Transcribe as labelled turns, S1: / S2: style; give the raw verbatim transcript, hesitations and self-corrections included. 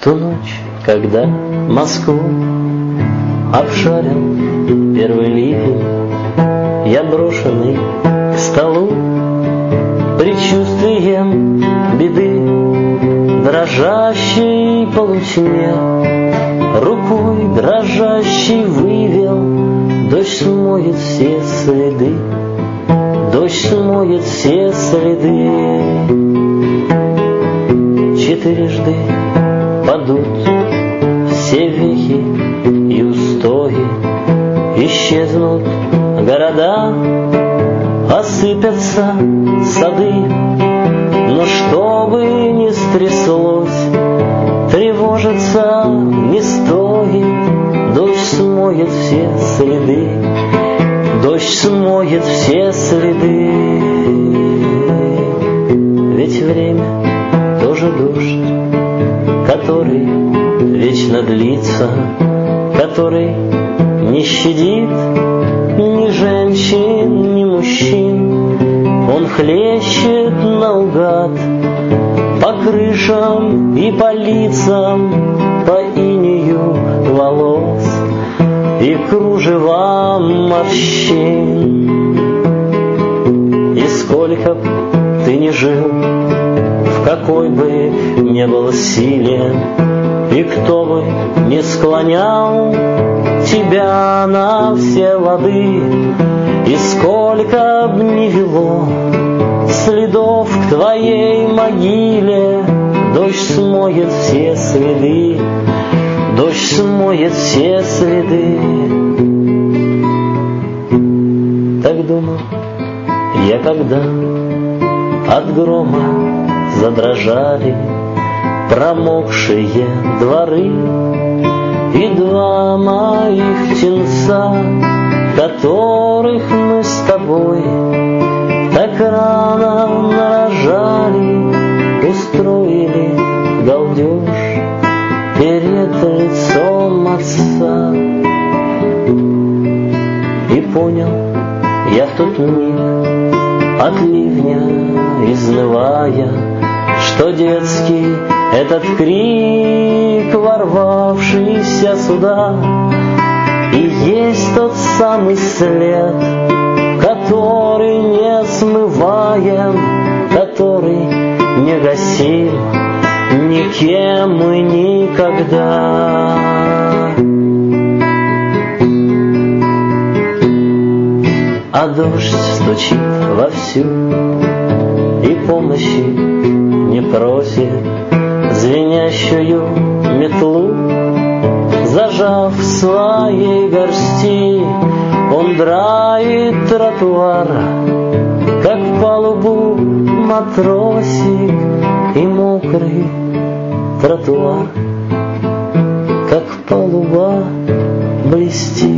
S1: ту ночь, когда Москву обшарил первый ливень, я брошенный к столу предчувствием беды, дрожащей по лучине, рукой дрожащей вывел: дождь смоет все следы, дождь смоет все следы. Четырежды падут все вехи и устои, исчезнут города, осыпятся сады. Но что бы ни стряслось, тревожиться не стоит. Дождь смоет все следы, дождь смоет все следы. Ведь время тоже дождь, который вечно длится, который не щадит ни женщин, ни мужчин. Он хлещет наугад по крышам и по лицам, по инею волос и кружевам морщин. И сколько б ты ни жил, в какой бы ни был силе, и кто бы не склонял тебя на все лады, и сколько б ни вело следов к твоей могиле, дождь смоет все следы, дождь смоет все следы. Так думал я, когда от грома задрожали промокшие дворы, и два моих птенца, которых мы с тобой так рано нарожали, устроили галдеж перед лицом отца. И понял я в тот миг, от ливня изнывая, что детский этот крик, ворвавшийся сюда, и есть тот самый след, который не смываем, который не гасим никем и никогда. А дождь стучит вовсю и помощи не просит, звенящую метлу зажав в своей горсти, он драит тротуар, как палубу матросик, и мокрый тротуар, как палуба, блестит.